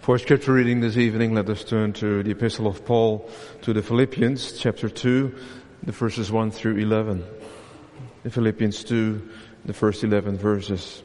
For scripture reading this evening, let us turn to the Epistle of Paul to the Philippians, chapter 2, the verses 1 through 11. The Philippians 2, the first 11 verses.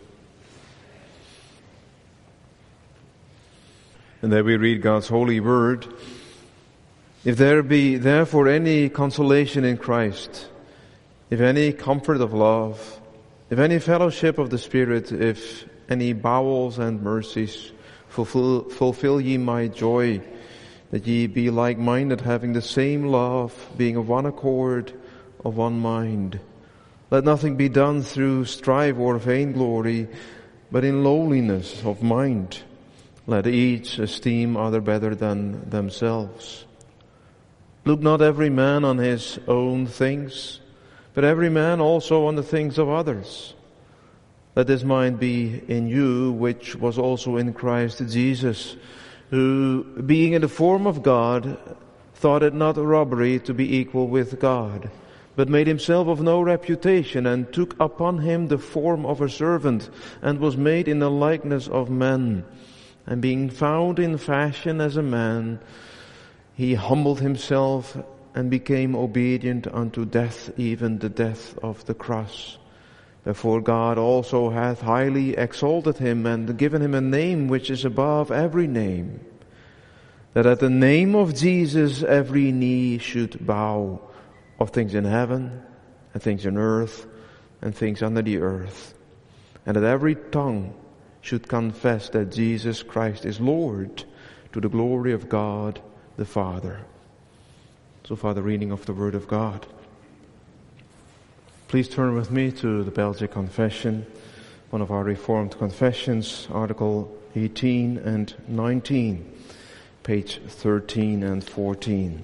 And there we read God's holy word. If there be therefore any consolation in Christ, if any comfort of love, if any fellowship of the Spirit, if any bowels and mercies, fulfill ye my joy, that ye be like-minded, having the same love, being of one accord, of one mind. Let nothing be done through strife or vainglory, but in lowliness of mind. Let each esteem other better than themselves. Look not every man on his own things, but every man also on the things of others. Let this mind be in you, which was also in Christ Jesus, who, being in the form of God, thought it not a robbery to be equal with God, but made himself of no reputation, and took upon him the form of a servant, and was made in the likeness of men. And being found in fashion as a man, he humbled himself and became obedient unto death, even the death of the cross. Therefore God also hath highly exalted him, and given him a name which is above every name, that at the name of Jesus every knee should bow, of things in heaven, and things on earth, and things under the earth, and that every tongue should confess that Jesus Christ is Lord, to the glory of God the Father. So far the reading of the Word of God. Please turn with me to the Belgic Confession, one of our Reformed confessions, Article 18 and 19, page 13 and 14.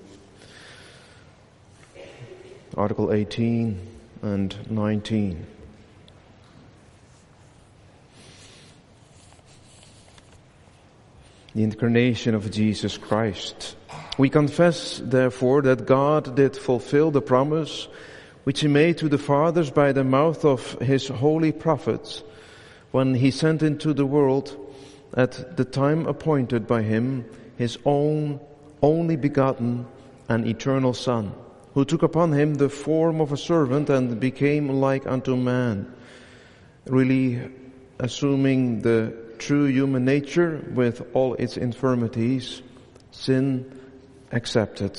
Article 18 and 19. The incarnation of Jesus Christ. We confess, therefore, that God did fulfill the promise which he made to the fathers by the mouth of his holy prophets, when he sent into the world, at the time appointed by him, his own only begotten and eternal Son, who took upon him the form of a servant and became like unto man, really assuming the true human nature with all its infirmities, sin accepted.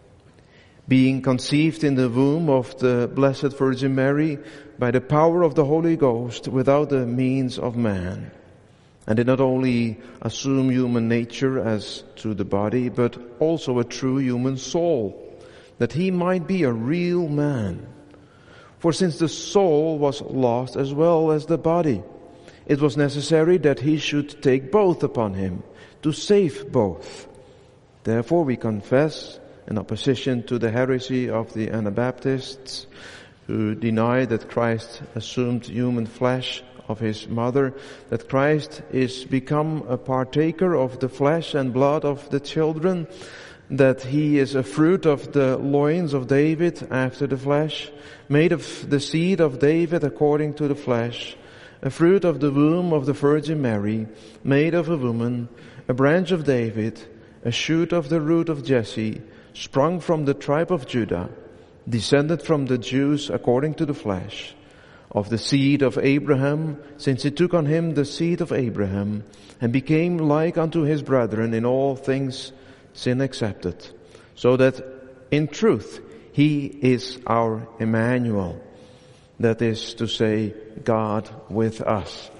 Being conceived in the womb of the Blessed Virgin Mary by the power of the Holy Ghost without the means of man, and did not only assume human nature as to the body, but also a true human soul, that he might be a real man. For since the soul was lost as well as the body, it was necessary that he should take both upon him, to save both. Therefore we confess, in opposition to the heresy of the Anabaptists, who deny that Christ assumed human flesh of his mother, that Christ is become a partaker of the flesh and blood of the children, that he is a fruit of the loins of David after the flesh, made of the seed of David according to the flesh, a fruit of the womb of the Virgin Mary, made of a woman, a branch of David, a shoot of the root of Jesse, sprung from the tribe of Judah, descended from the Jews according to the flesh, of the seed of Abraham, since he took on him the seed of Abraham, and became like unto his brethren in all things, sin accepted, so that in truth he is our Emmanuel, that is to say, God with us.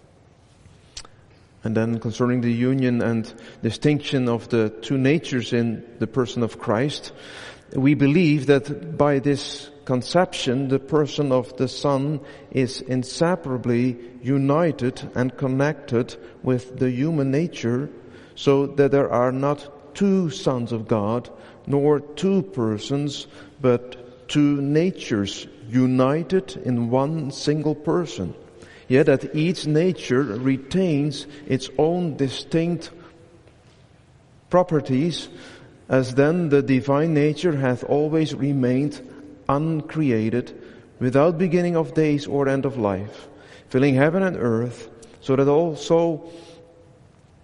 And then concerning the union and distinction of the two natures in the person of Christ, we believe that by this conception, the person of the Son is inseparably united and connected with the human nature, so that there are not two sons of God, nor two persons, but two natures united in one single person. Yet that each nature retains its own distinct properties, as then the divine nature hath always remained uncreated, without beginning of days or end of life, filling heaven and earth, so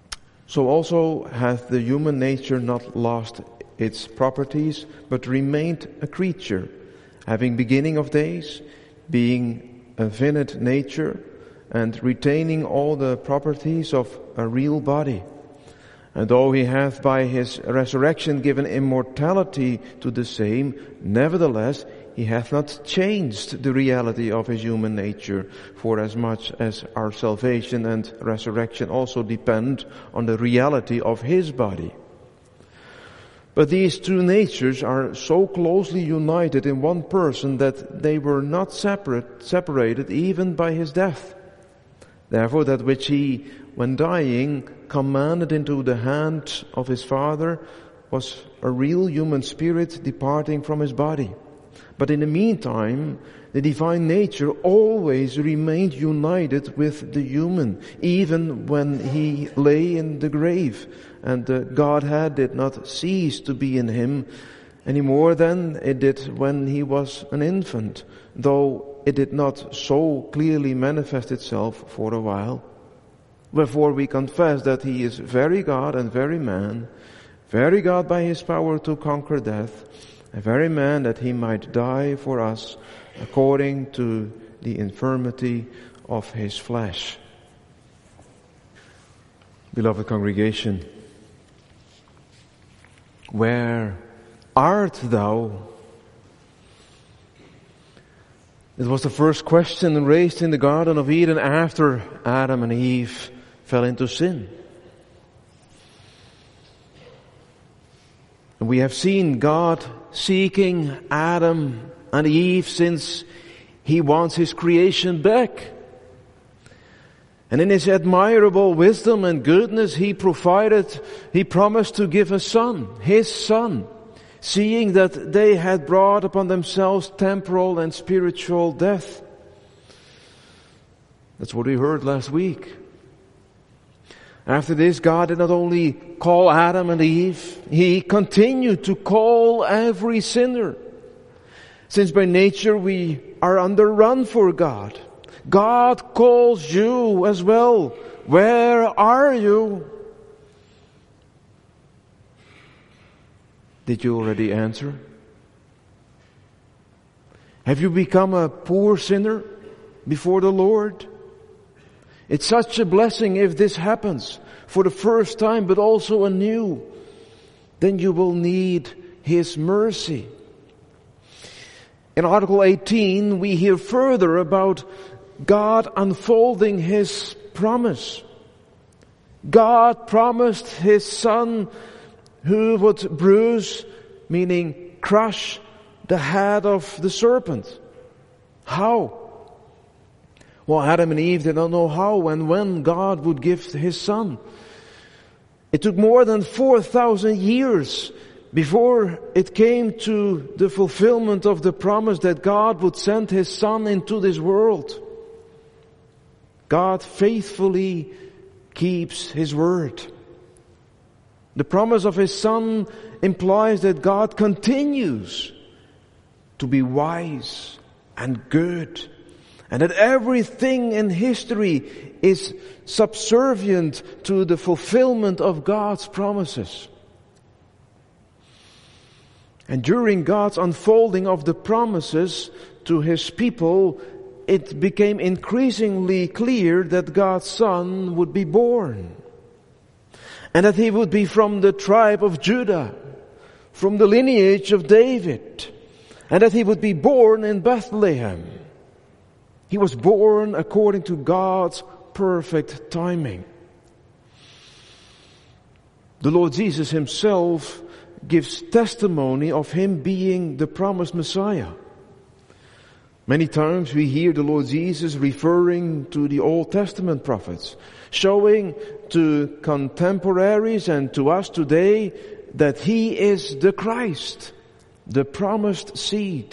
So also hath the human nature not lost its properties, but remained a creature, having beginning of days, being a finite nature, and retaining all the properties of a real body. And though he hath by his resurrection given immortality to the same, nevertheless he hath not changed the reality of his human nature, for as much as our salvation and resurrection also depend on the reality of his body. But these two natures are so closely united in one person that they were not separated even by his death. Therefore that which he, when dying, commanded into the hand of his Father was a real human spirit departing from his body. But in the meantime, the divine nature always remained united with the human, even when he lay in the grave, and the Godhead did not cease to be in him any more than it did when he was an infant, though it did not so clearly manifest itself for a while. Wherefore we confess that he is very God and very man, very God by his power to conquer death, a very man that he might die for us according to the infirmity of his flesh. Beloved congregation, where art thou? It was the first question raised in the Garden of Eden after Adam and Eve fell into sin. And we have seen God seeking Adam and Eve since he wants his creation back. And in his admirable wisdom and goodness, he promised to give a son, his son, seeing that they had brought upon themselves temporal and spiritual death. That's what we heard last week. After this, God did not only call Adam and Eve, he continued to call every sinner. Since by nature we are on the run for God, God calls you as well. Where are you? Did you already answer? Have you become a poor sinner before the Lord? It's such a blessing if this happens for the first time, but also anew. Then you will need his mercy. In Article 18, we hear further about God unfolding his promise. God promised his son who would bruise, meaning crush, the head of the serpent. How? Well, Adam and Eve did not know how and when God would give his son. It took more than 4,000 years before it came to the fulfillment of the promise that God would send his son into this world. God faithfully keeps his word. The promise of his son implies that God continues to be wise and good, and that everything in history is subservient to the fulfillment of God's promises. And during God's unfolding of the promises to his people, it became increasingly clear that God's son would be born. And that he would be from the tribe of Judah, from the lineage of David. And that he would be born in Bethlehem. He was born according to God's perfect timing. The Lord Jesus himself gives testimony of him being the promised Messiah. Many times we hear the Lord Jesus referring to the Old Testament prophets, showing to contemporaries and to us today that he is the Christ, the promised seed.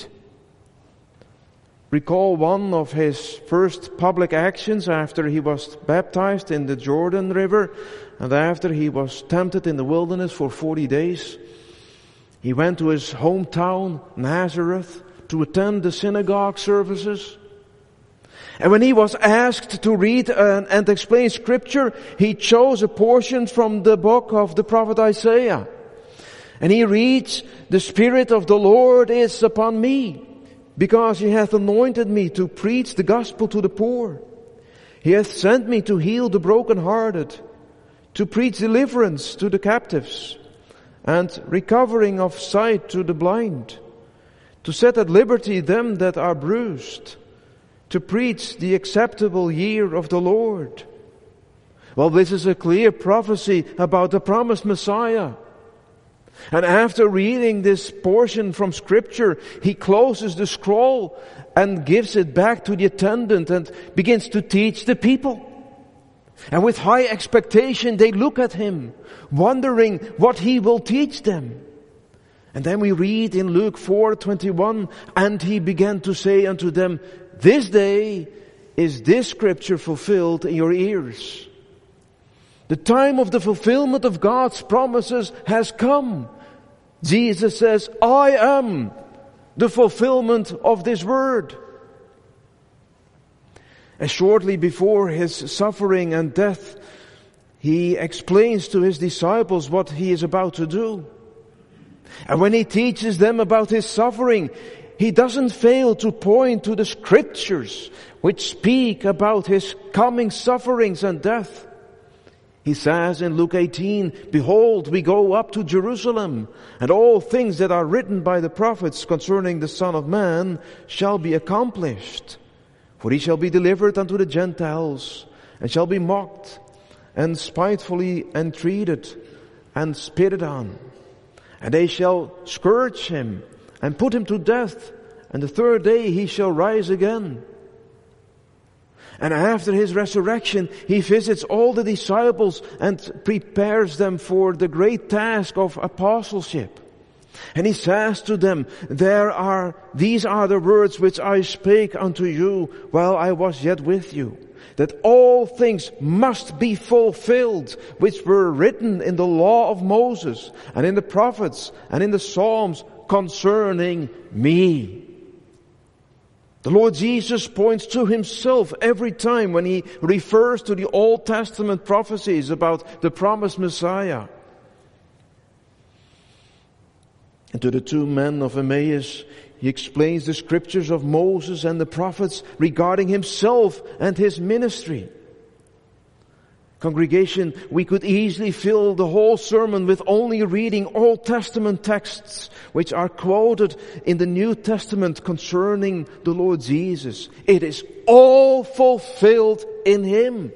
Recall one of his first public actions after he was baptized in the Jordan River and after he was tempted in the wilderness for 40 days. He went to his hometown, Nazareth, to attend the synagogue services. And when he was asked to read and explain Scripture, he chose a portion from the book of the prophet Isaiah. And he reads, "The Spirit of the Lord is upon me, because he hath anointed me to preach the gospel to the poor. He hath sent me to heal the brokenhearted, to preach deliverance to the captives, and recovering of sight to the blind, to set at liberty them that are bruised, to preach the acceptable year of the Lord." Well, this is a clear prophecy about the promised Messiah. And after reading this portion from Scripture, he closes the scroll and gives it back to the attendant and begins to teach the people. And with high expectation, they look at him, wondering what he will teach them. And then we read in Luke 4:21, "And he began to say unto them, This day is this Scripture fulfilled in your ears." The time of the fulfillment of God's promises has come. Jesus says, "I am the fulfillment of this word." And shortly before his suffering and death, he explains to his disciples what he is about to do. And when he teaches them about his suffering, he doesn't fail to point to the Scriptures which speak about his coming sufferings and death. He says in Luke 18, "Behold, we go up to Jerusalem, and all things that are written by the prophets concerning the Son of Man shall be accomplished. For he shall be delivered unto the Gentiles, and shall be mocked, and spitefully entreated, and spitted on. And they shall scourge him, and put him to death, and the third day he shall rise again." And after his resurrection, he visits all the disciples and prepares them for the great task of apostleship. And he says to them, "These are the words which I spake unto you while I was yet with you, that all things must be fulfilled which were written in the law of Moses and in the prophets and in the Psalms concerning me." The Lord Jesus points to himself every time when he refers to the Old Testament prophecies about the promised Messiah. And to the two men of Emmaus, he explains the Scriptures of Moses and the prophets regarding himself and his ministry. Congregation, we could easily fill the whole sermon with only reading Old Testament texts which are quoted in the New Testament concerning the Lord Jesus. It is all fulfilled in him.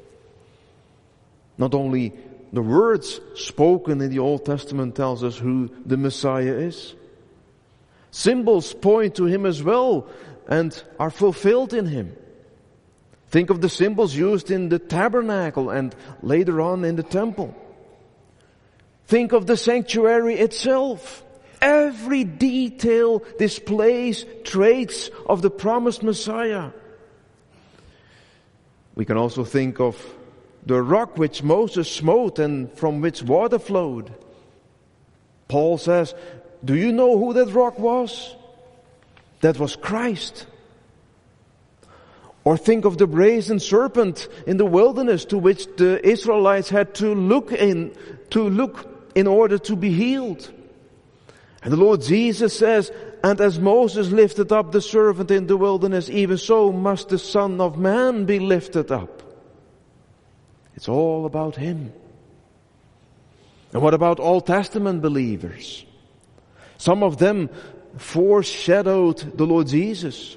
Not only the words spoken in the Old Testament tells us who the Messiah is. Symbols point to him as well and are fulfilled in him. Think of the symbols used in the tabernacle and later on in the temple. Think of the sanctuary itself. Every detail displays traits of the promised Messiah. We can also think of the rock which Moses smote and from which water flowed. Paul says, "Do you know who that rock was? That was Christ." Or think of the brazen serpent in the wilderness to which the Israelites had to look in order to be healed. And the Lord Jesus says, "And as Moses lifted up the serpent in the wilderness, even so must the Son of Man be lifted up." It's all about him. And what about Old Testament believers? Some of them foreshadowed the Lord Jesus.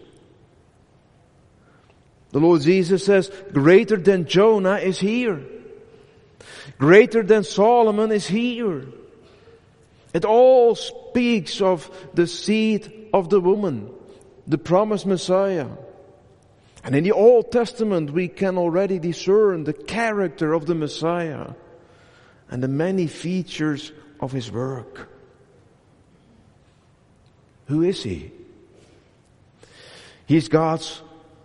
The Lord Jesus says, "Greater than Jonah is here. Greater than Solomon is here." It all speaks of the seed of the woman, the promised Messiah. And in the Old Testament we can already discern the character of the Messiah and the many features of his work. Who is he? He's God's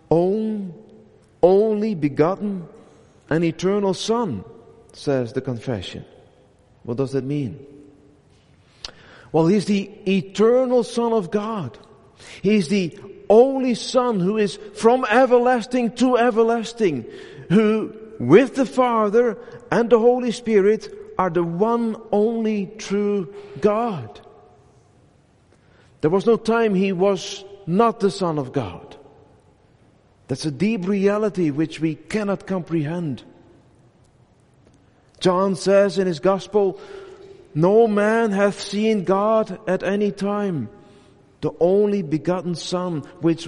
only begotten and eternal Son, says the confession. What does that mean? Well, he's the eternal Son of God. He's the only Son, who is from everlasting to everlasting, who with the Father and the Holy Spirit are the one only true God. There was no time he was not the Son of God. That's a deep reality which we cannot comprehend. John says in his Gospel, no man hath seen God at any time. The only begotten Son, which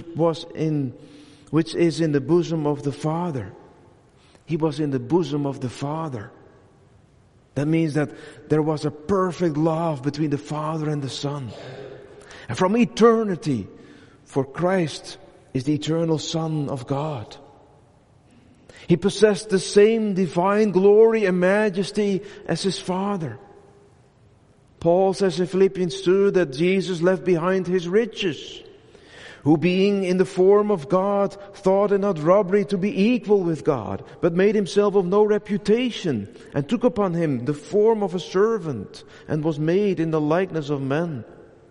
is in the bosom of the Father. He was in the bosom of the Father. That means that there was a perfect love between the Father and the Son. And from eternity, for Christ is the eternal Son of God. He possessed the same divine glory and majesty as his Father. Paul says in Philippians 2 that Jesus left behind his riches, who being in the form of God, thought it not robbery to be equal with God, but made himself of no reputation, and took upon him the form of a servant, and was made in the likeness of men.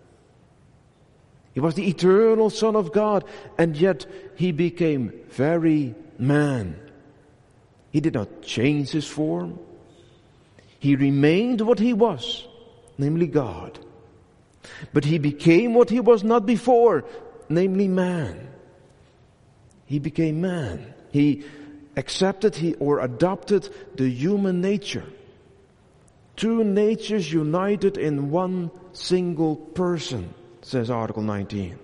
He was the eternal Son of God, and yet he became very man. He did not change his form. He remained what he was, namely God. But he became what he was not before, namely man. He became man. He accepted or adopted the human nature. Two natures united in one single person, says Article 19.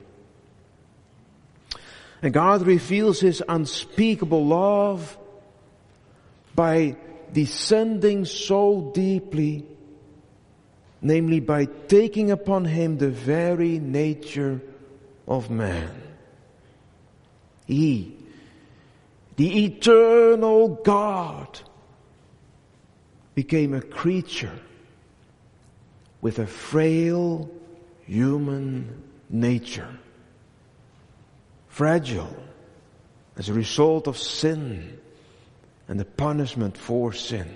And God reveals his unspeakable love by descending so deeply, namely by taking upon him the very nature of man. He, the eternal God, became a creature with a frail human nature, fragile as a result of sin and the punishment for sin.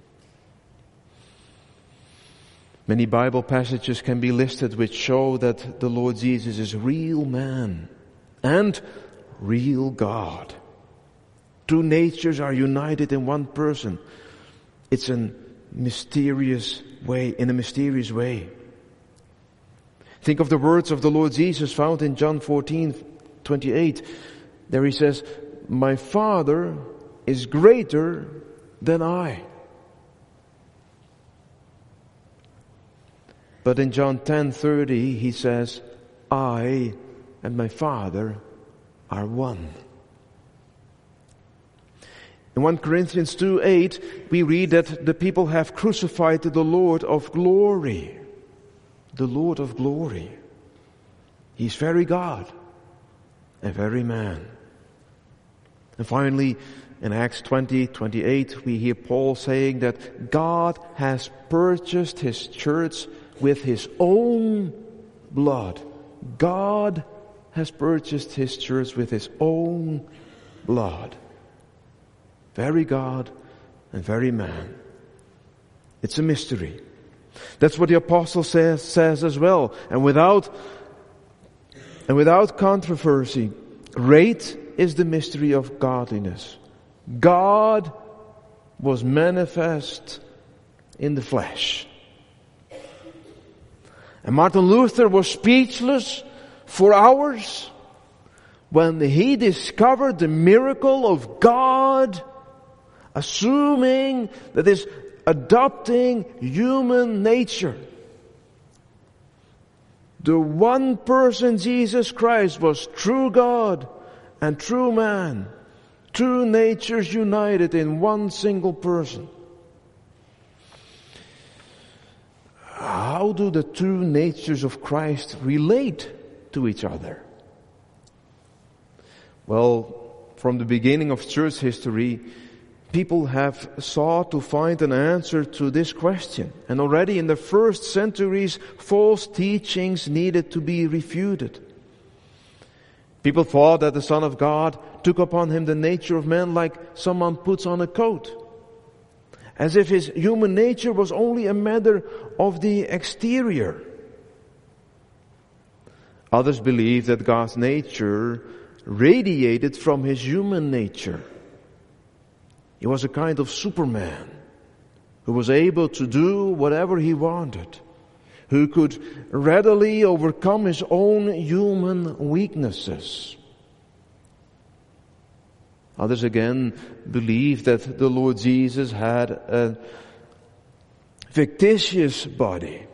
Many Bible passages can be listed which show that the Lord Jesus is real man and real God. Two natures are united in one person. It's in a mysterious way. Think of the words of the Lord Jesus found in John 14:28. There he says, "My Father is greater than I." But in John 10:30 he says, "I and my Father are one." In 1 Corinthians 2:8 we read that the people have crucified the Lord of glory. The Lord of glory. He's very God and very man. And finally, in Acts 20:28 we hear Paul saying that God has purchased his church with his own blood. God has purchased his church with his own blood. Very God and very man. It's a mystery. That's what the apostle says as well. And without controversy, great is the mystery of godliness. God was manifest in the flesh. And Martin Luther was speechless for hours when he discovered the miracle of God assuming that is adopting human nature. The one person, Jesus Christ, was true God and true man. Two natures united in one single person. How do the two natures of Christ relate to each other? Well, from the beginning of church history, people have sought to find an answer to this question. And already in the first centuries, false teachings needed to be refuted. People thought that the Son of God took upon him the nature of man like someone puts on a coat. As if his human nature was only a matter of the exterior. Others believe that God's nature radiated from his human nature. He was a kind of Superman who was able to do whatever he wanted, who could readily overcome his own human weaknesses. Others again believe that the Lord Jesus had a fictitious body.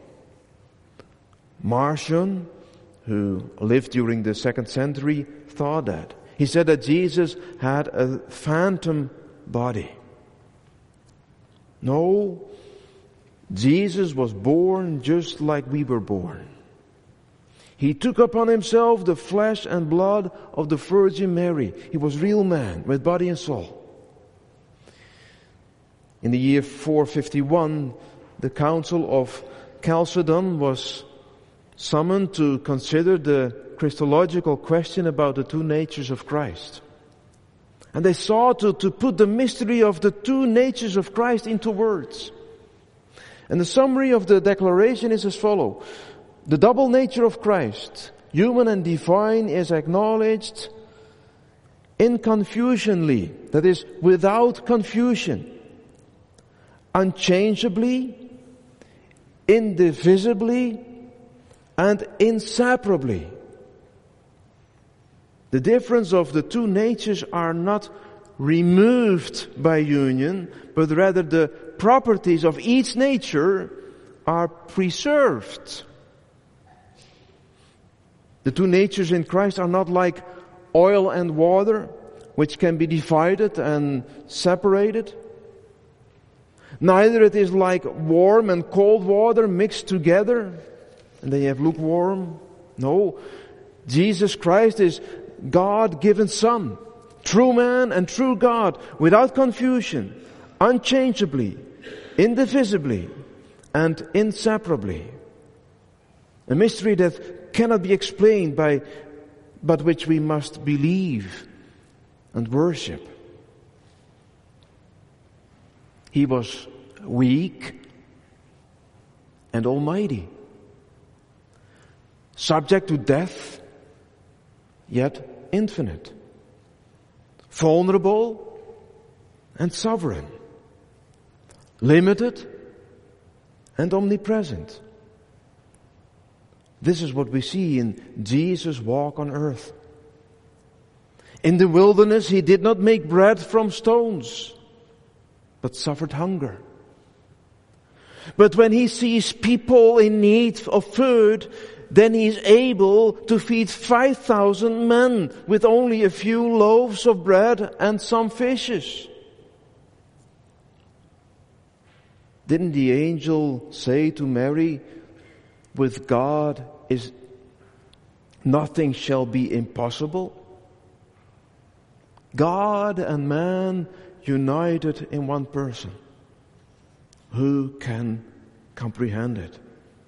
Marcion, who lived during the 2nd century, thought that. He said that Jesus had a phantom body. No, Jesus was born just like we were born. He took upon himself the flesh and blood of the Virgin Mary. He was real man with body and soul. In the year 451, the Council of Chalcedon was summoned to consider the Christological question about the two natures of Christ. And they sought to put the mystery of the two natures of Christ into words. And the summary of the declaration is as follows. The double nature of Christ, human and divine, is acknowledged inconfusionally, that is, without confusion, unchangeably, indivisibly, and inseparably. The difference of the two natures are not removed by union, but rather the properties of each nature are preserved. The two natures in Christ are not like oil and water, which can be divided and separated. Neither it is like warm and cold water mixed together, and then you have lukewarm. No, Jesus Christ is God-given Son, true man and true God, without confusion, unchangeably, indivisibly, and inseparably. A mystery that cannot be explained but which we must believe and worship. He was weak and almighty, subject to death, yet infinite, vulnerable and sovereign, limited and omnipresent. This is what we see in Jesus' walk on earth. In the wilderness, he did not make bread from stones, but suffered hunger. But when he sees people in need of food, then he is able to feed 5,000 men with only a few loaves of bread and some fishes. Didn't the angel say to Mary, with God is nothing shall be impossible? God and man united in one person. Who can comprehend it?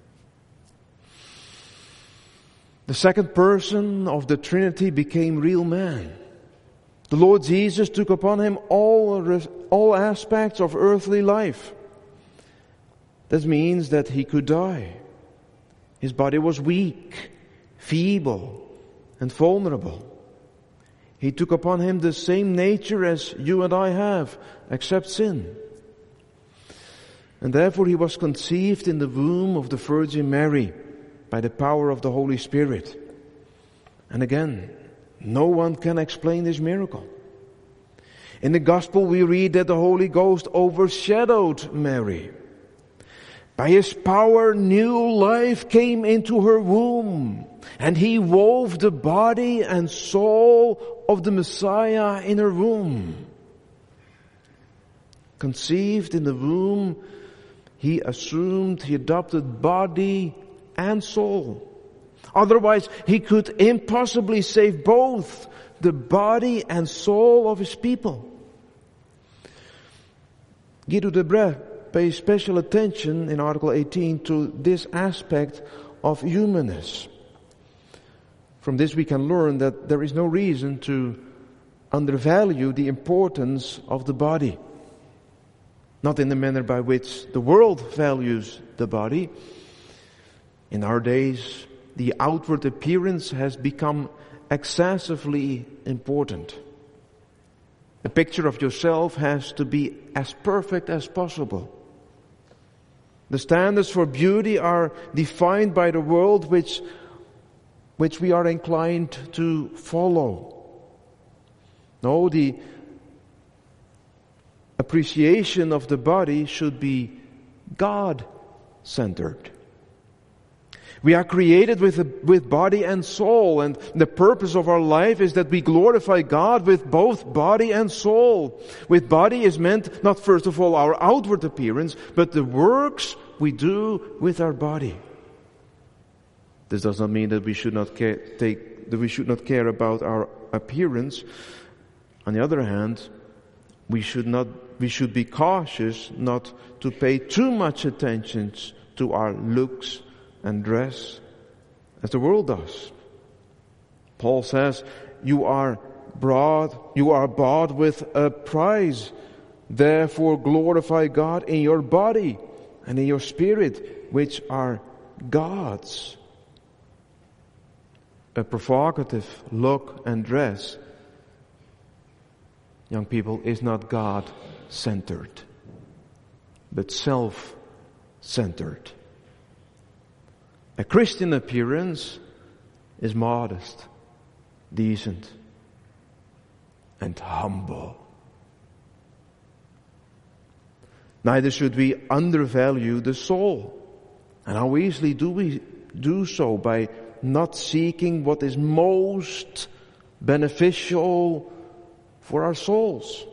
The second person of the Trinity became real man. The Lord Jesus took upon him all aspects of earthly life. That means that he could die. His body was weak, feeble, and vulnerable. He took upon him the same nature as you and I have, except sin. And therefore he was conceived in the womb of the Virgin Mary by the power of the Holy Spirit. And again, no one can explain this miracle. In the Gospel we read that the Holy Ghost overshadowed Mary. By his power, new life came into her womb, and he wove the body and soul of the Messiah in her womb. Conceived in the womb, he adopted body and soul. Otherwise, he could impossibly save both the body and soul of his people. Guido de Brès pays special attention in Article 18 to this aspect of humanness. From this we can learn that there is no reason to undervalue the importance of the body. Not in the manner by which the world values the body. In our days, the outward appearance has become excessively important. The picture of yourself has to be as perfect as possible. The standards for beauty are defined by the world which we are inclined to follow. No, the appreciation of the body should be God-centered. We are created with body and soul, and the purpose of our life is that we glorify God with both body and soul. With body is meant not first of all our outward appearance, but the works we do with our body. This does not mean that we should not care about our appearance. On the other hand, we should be cautious not to pay too much attention to our looks and dress as the world does. Paul says, you are bought with a price. Therefore glorify God in your body and in your spirit, which are God's. A provocative look and dress, young people, is not God-centered, but self-centered. A Christian appearance is modest, decent, and humble. Neither should we undervalue the soul. And how easily do we do so? By not seeking what is most beneficial for our souls.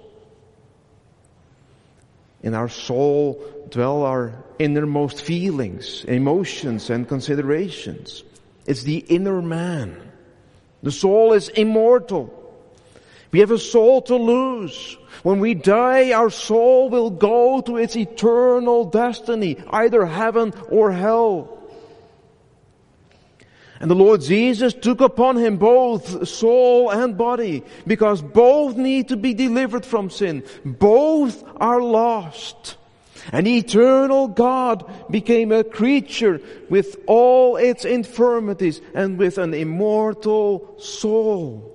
In our soul dwell our innermost feelings, emotions, and considerations. It's the inner man. The soul is immortal. We have a soul to lose. When we die, our soul will go to its eternal destiny, either heaven or hell. And the Lord Jesus took upon him both soul and body, because both need to be delivered from sin. Both are lost. And eternal God became a creature with all its infirmities and with an immortal soul.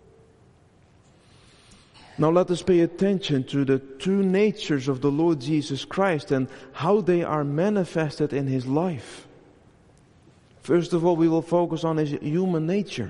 Now let us pay attention to the two natures of the Lord Jesus Christ and how they are manifested in his life. First of all, we will focus on his human nature.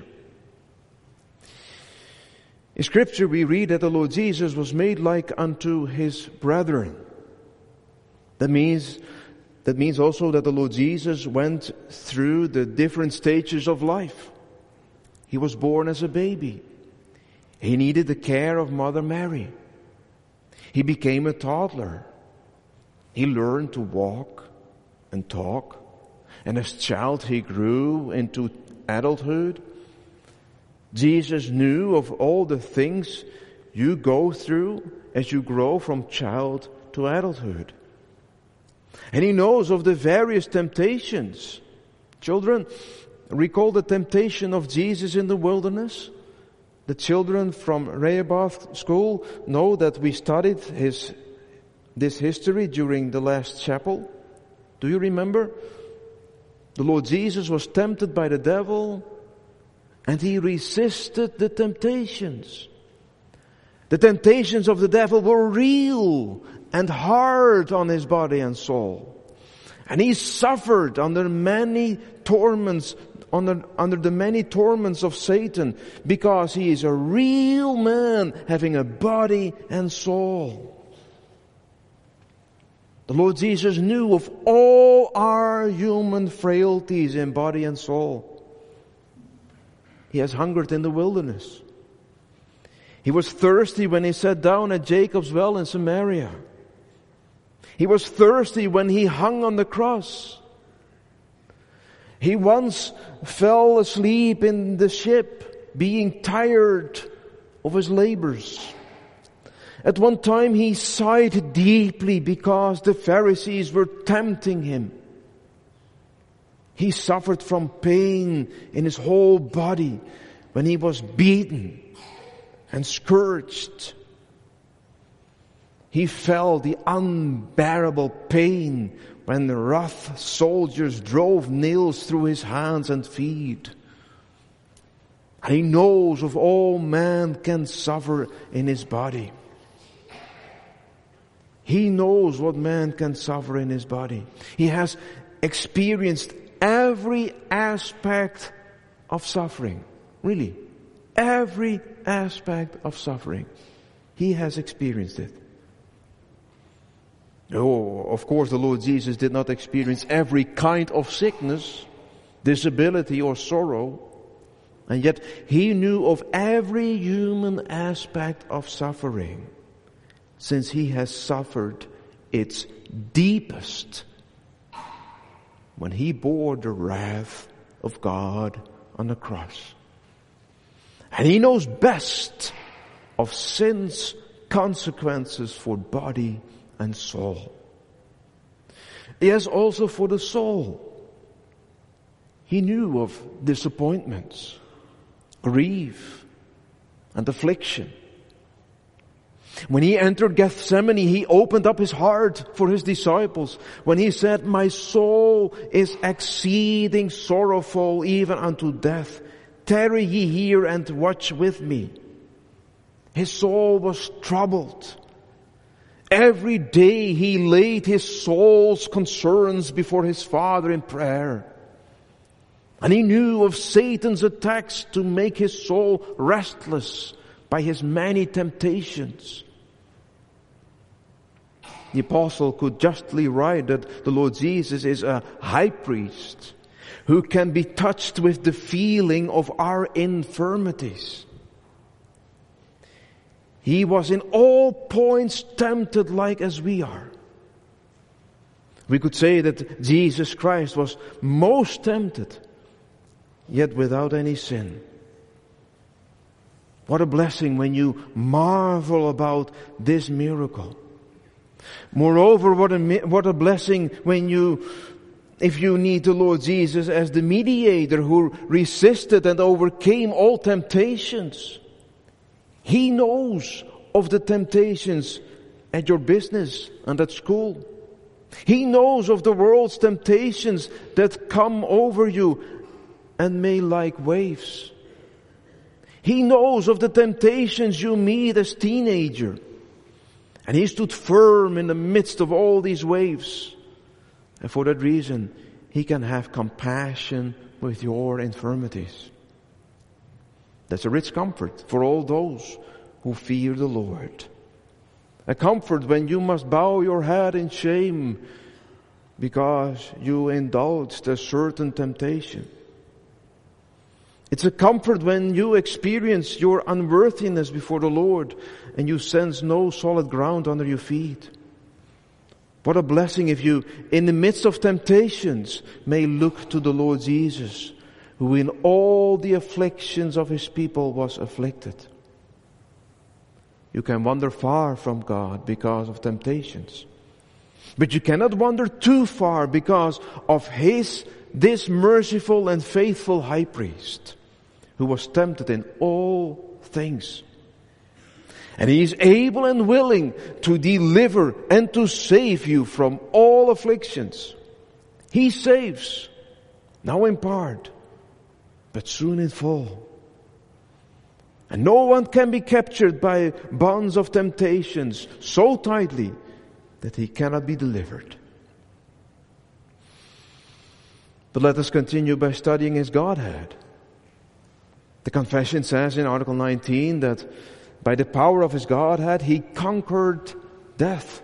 In Scripture we read that the Lord Jesus was made like unto his brethren. That means also that the Lord Jesus went through the different stages of life. He was born as a baby. He needed the care of Mother Mary. He became a toddler. He learned to walk and talk. And as a child he grew into adulthood. Jesus knew of all the things you go through as you grow from child to adulthood. And he knows of the various temptations. Children, recall the temptation of Jesus in the wilderness. The children from Rehoboth School know that we studied this history during the last chapel. Do you remember? The Lord Jesus was tempted by the devil and he resisted the temptations. The temptations of the devil were real and hard on his body and soul. And he suffered under many torments, under the many torments of Satan, because he is a real man having a body and soul. The Lord Jesus knew of all our human frailties in body and soul. He has hungered in the wilderness. He was thirsty when he sat down at Jacob's well in Samaria. He was thirsty when he hung on the cross. He once fell asleep in the ship, being tired of his labors. At one time he sighed deeply because the Pharisees were tempting him. He suffered from pain in his whole body when he was beaten and scourged. He felt the unbearable pain when the rough soldiers drove nails through his hands and feet. He knows of all man can suffer in his body. He knows what man can suffer in his body. He has experienced every aspect of suffering. Really, every aspect of suffering. He has experienced it. Oh, of course the Lord Jesus did not experience every kind of sickness, disability or sorrow. And yet he knew of every human aspect of suffering, since he has suffered its deepest when he bore the wrath of God on the cross. And he knows best of sin's consequences for body and soul. Yes, also for the soul. He knew of disappointments, grief, and affliction. When he entered Gethsemane, he opened up his heart for his disciples when he said, "My soul is exceeding sorrowful even unto death. Tarry ye here and watch with me." His soul was troubled. Every day he laid his soul's concerns before his Father in prayer. And he knew of Satan's attacks to make his soul restless by his many temptations. The apostle could justly write that the Lord Jesus is a high priest who can be touched with the feeling of our infirmities. He was in all points tempted like as we are. We could say that Jesus Christ was most tempted, yet without any sin. What a blessing when you marvel about this miracle. Moreover, what a blessing when if you need the Lord Jesus as the mediator who resisted and overcame all temptations. He knows of the temptations at your business and at school. He knows of the world's temptations that come over you and may like waves. He knows of the temptations you meet as teenager. And he stood firm in the midst of all these waves. And for that reason, he can have compassion with your infirmities. That's a rich comfort for all those who fear the Lord. A comfort when you must bow your head in shame because you indulged a certain temptation. It's a comfort when you experience your unworthiness before the Lord and you sense no solid ground under your feet. What a blessing if you, in the midst of temptations, may look to the Lord Jesus, who in all the afflictions of his people was afflicted. You can wander far from God because of temptations. But you cannot wander too far because of this merciful and faithful high priest, who was tempted in all things. And he is able and willing to deliver and to save you from all afflictions. He saves, now in part, but soon in full. And no one can be captured by bonds of temptations so tightly that he cannot be delivered. But let us continue by studying his Godhead. The confession says in Article 19 that by the power of his Godhead, he conquered death.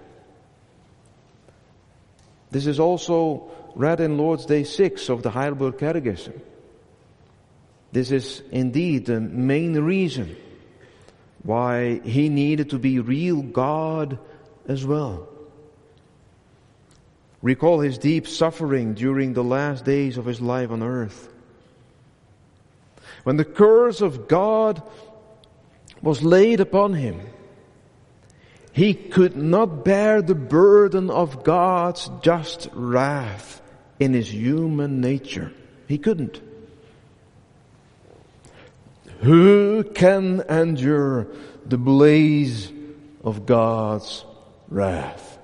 This is also read in Lord's Day 6 of the Heidelberg Catechism. This is indeed the main reason why he needed to be real God as well. Recall his deep suffering during the last days of his life on earth. When the curse of God was laid upon him, he could not bear the burden of God's just wrath in his human nature. He couldn't. Who can endure the blaze of God's wrath.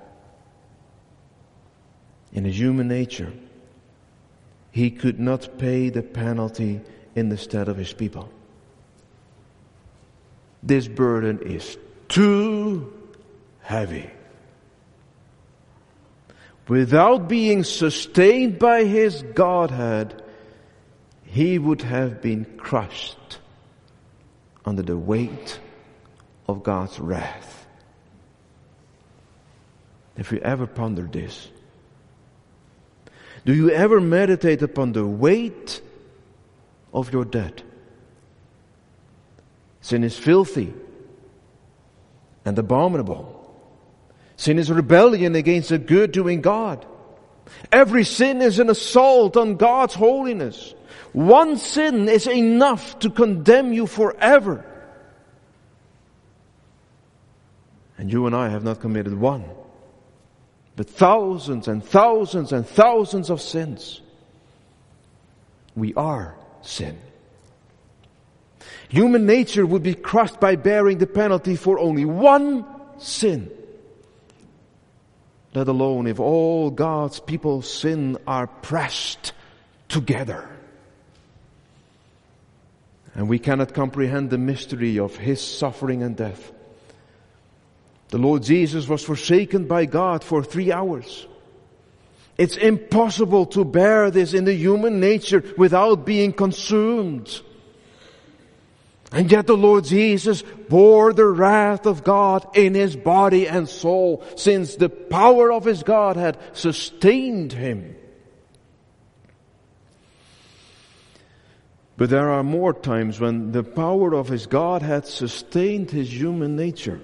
In his human nature, he could not pay the penalty in the stead of his people. This burden is too heavy. Without being sustained by his Godhead, he would have been crushed under the weight of God's wrath. If you ever ponder this, do you ever meditate upon the weight of your debt? Sin is filthy and abominable. Sin is rebellion against a good-doing God. Every sin is an assault on God's holiness. One sin is enough to condemn you forever. And you and I have not committed one, but thousands and thousands and thousands of sins. We are sin. Human nature would be crushed by bearing the penalty for only one sin. Let alone if all God's people's sin are pressed together. And we cannot comprehend the mystery of his suffering and death. The Lord Jesus was forsaken by God for 3 hours. It's impossible to bear this in the human nature without being consumed. And yet the Lord Jesus bore the wrath of God in his body and soul, since the power of his God had sustained him. But there are more times when the power of his God had sustained his human nature.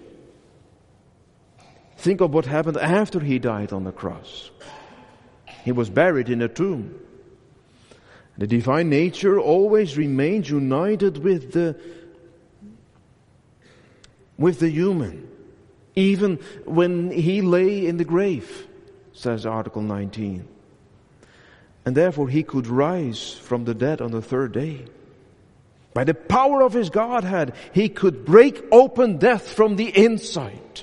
Think of what happened after he died on the cross. He was buried in a tomb. The divine nature always remains united with the human, even when he lay in the grave, says Article 19. And therefore he could rise from the dead on the third day. By the power of his Godhead, he could break open death from the inside.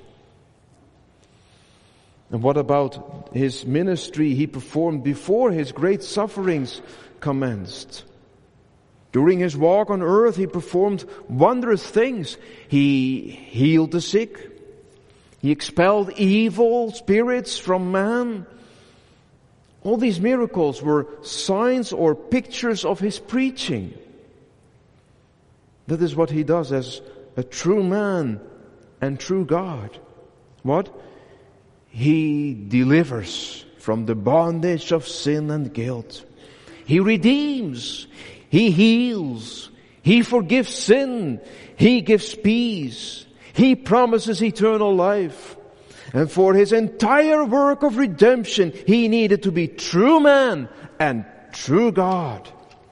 And what about his ministry he performed before his great sufferings commenced? During his walk on earth, he performed wondrous things. He healed the sick. He expelled evil spirits from man. All these miracles were signs or pictures of his preaching. That is what he does as a true man and true God. What? He delivers from the bondage of sin and guilt. He redeems. He heals. He forgives sin. He gives peace. He promises eternal life. And for his entire work of redemption, he needed to be true man and true God.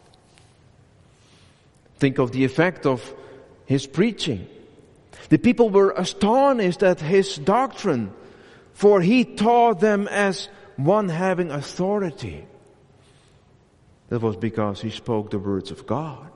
Think of the effect of his preaching. The people were astonished at his doctrine, for he taught them as one having authority. That was because he spoke the words of God.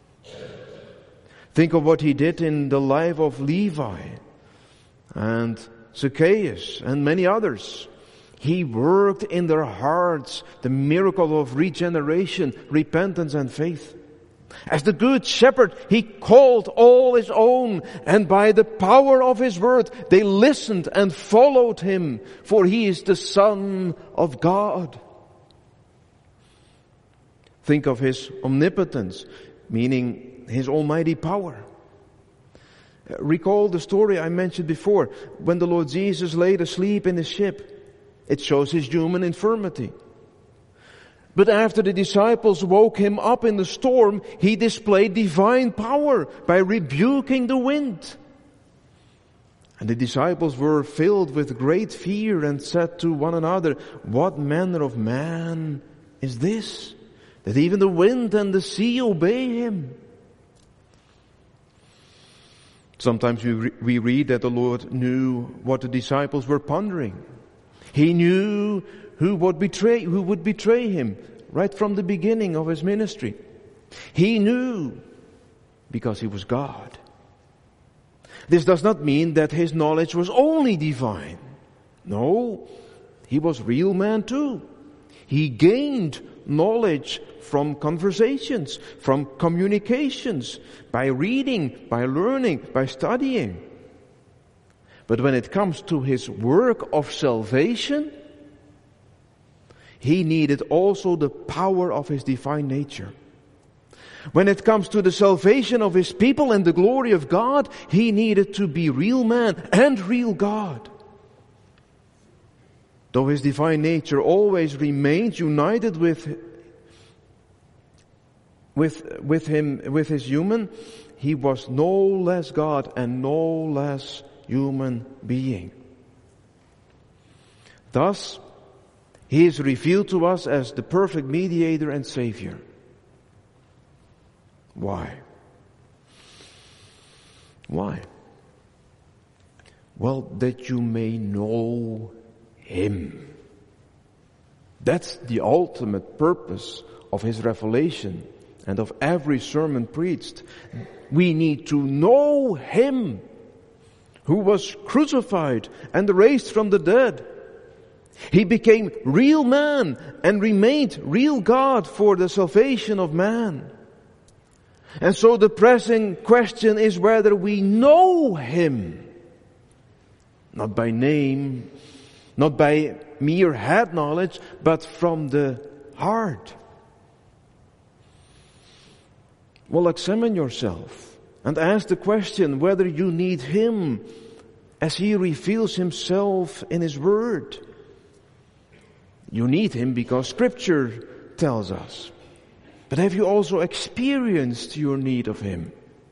Think of what he did in the life of Levi and Zacchaeus and many others. He worked in their hearts the miracle of regeneration, repentance and faith. As the good shepherd, he called all his own, and by the power of his word, they listened and followed him, for he is the Son of God. Think of his omnipotence, meaning his almighty power. Recall the story I mentioned before, when the Lord Jesus laid asleep in the ship. It shows his human infirmity. But after the disciples woke him up in the storm, he displayed divine power by rebuking the wind. And the disciples were filled with great fear and said to one another, "What manner of man is this, that even the wind and the sea obey him?" Sometimes we read that the Lord knew what the disciples were pondering. He knew who would betray him right from the beginning of his ministry. He knew because he was God. This does not mean that his knowledge was only divine. No, he was real man too. He gained knowledge from conversations, from communications, by reading, by learning, by studying. But when it comes to his work of salvation, he needed also the power of his divine nature. When it comes to the salvation of his people and the glory of God, he needed to be real man and real God. Though his divine nature always remained united with his human, he was no less God and no less human being. Thus, he is revealed to us as the perfect mediator and Savior. Why? Why? Well, that you may know Him. That's the ultimate purpose of His revelation and of every sermon preached. We need to know Him who was crucified and raised from the dead. He became real man and remained real God for the salvation of man. And so the pressing question is whether we know Him. Not by name, not by mere head knowledge, but from the heart. Well, examine yourself and ask the question whether you need Him as He reveals Himself in His Word. You need Him because Scripture tells us. But have you also experienced your need of Him?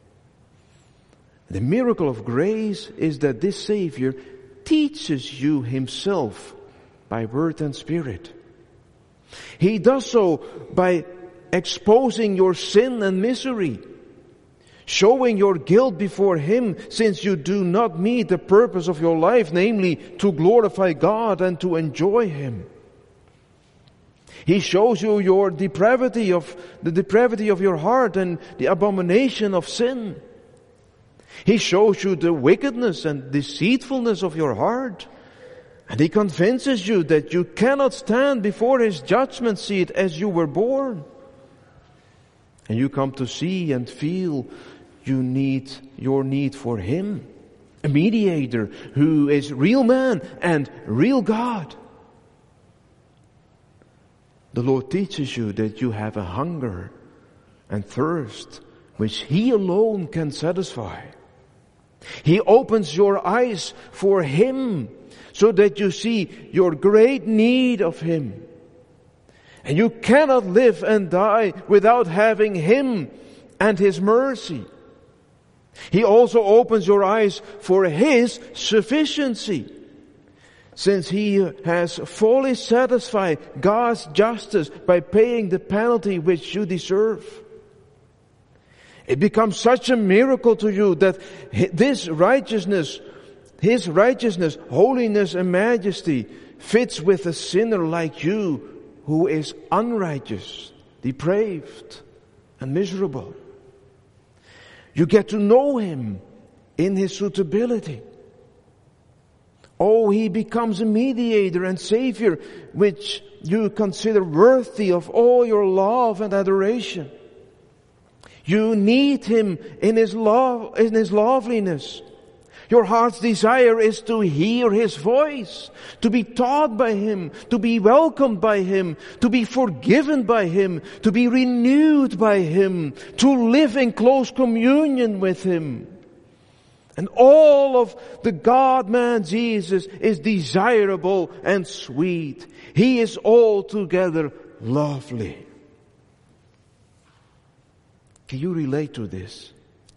The miracle of grace is that this Savior teaches you Himself by word and spirit. He does so by exposing your sin and misery, showing your guilt before Him since you do not meet the purpose of your life, namely to glorify God and to enjoy Him. He shows you your depravity of your heart and the abomination of sin. He shows you the wickedness and deceitfulness of your heart. And He convinces you that you cannot stand before His judgment seat as you were born. And you come to see and feel your need for Him, a mediator who is real man and real God. The Lord teaches you that you have a hunger and thirst which He alone can satisfy. He opens your eyes for Him so that you see your great need of Him. And you cannot live and die without having Him and His mercy. He also opens your eyes for His sufficiency, since He has fully satisfied God's justice by paying the penalty which you deserve. It becomes such a miracle to you that His righteousness, holiness and majesty fits with a sinner like you who is unrighteous, depraved and miserable. You get to know Him in His suitability. Oh, He becomes a mediator and Savior which you consider worthy of all your love and adoration. You need Him in His love, in His loveliness. Your heart's desire is to hear His voice, to be taught by Him, to be welcomed by Him, to be forgiven by Him, to be renewed by Him, to live in close communion with Him. And all of the God-man Jesus is desirable and sweet. He is altogether lovely. Can you relate to this?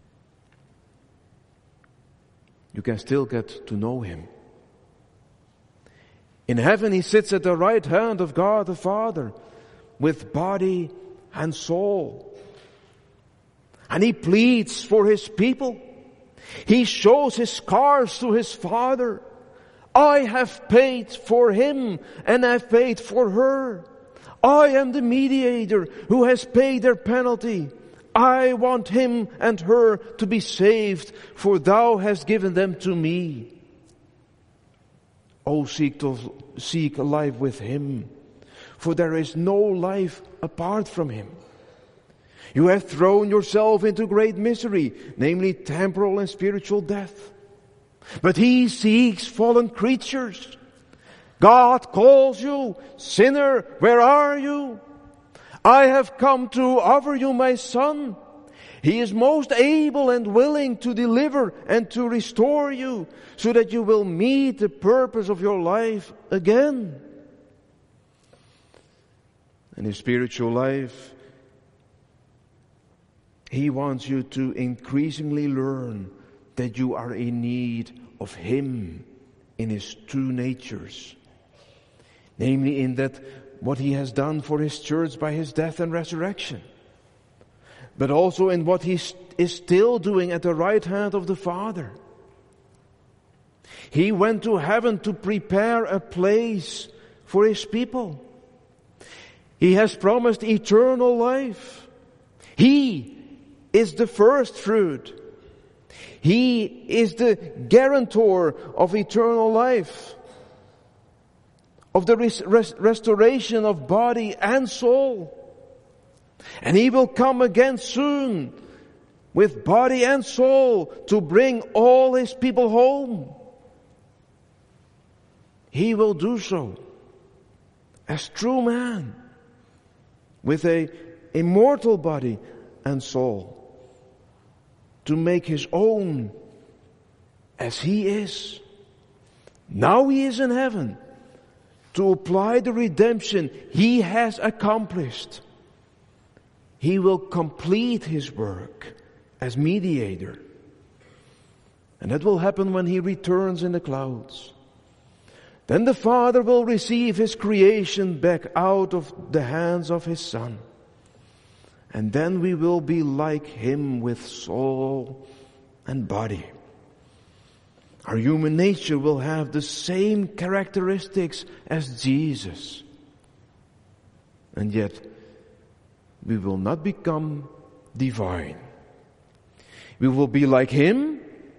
You can still get to know Him. In heaven He sits at the right hand of God the Father with body and soul. And He pleads for His people. He shows His scars to His Father. I have paid for him and I've paid for her. I am the mediator who has paid their penalty. I want him and her to be saved, for thou hast given them to me. Oh, seek life with Him, for there is no life apart from Him. You have thrown yourself into great misery, namely temporal and spiritual death. But He seeks fallen creatures. God calls you, sinner, where are you? I have come to offer you my Son. He is most able and willing to deliver and to restore you, so that you will meet the purpose of your life again. In His spiritual life, He wants you to increasingly learn that you are in need of Him in His two natures. Namely in that what He has done for His church by His death and resurrection. But also in what He is still doing at the right hand of the Father. He went to heaven to prepare a place for His people. He has promised eternal life. He is the first fruit. He is the guarantor of eternal life, of the restoration of body and soul. And He will come again soon with body and soul to bring all His people home. He will do so as true man with an immortal body and soul to make His own as He is. Now He is in heaven to apply the redemption He has accomplished. He will complete His work as mediator. And that will happen when He returns in the clouds. Then the Father will receive His creation back out of the hands of His Son. And then we will be like Him with soul and body. Our human nature will have the same characteristics as Jesus. And yet, we will not become divine. We will be like Him,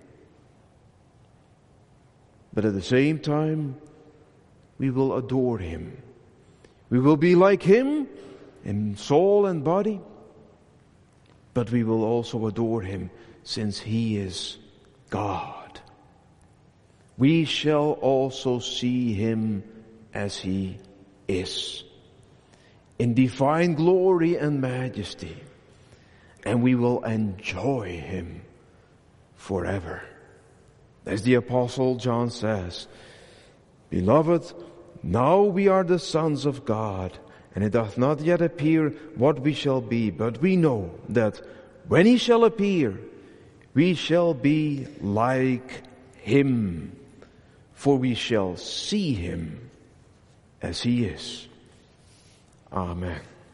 but at the same time, we will adore Him. We will be like Him in soul and body, but we will also adore Him since He is God. We shall also see Him as He is, in divine glory and majesty, and we will enjoy Him forever. As the Apostle John says, Beloved, now we are the sons of God, and it doth not yet appear what we shall be, but we know that when He shall appear, we shall be like Him, for we shall see Him as He is. Amen.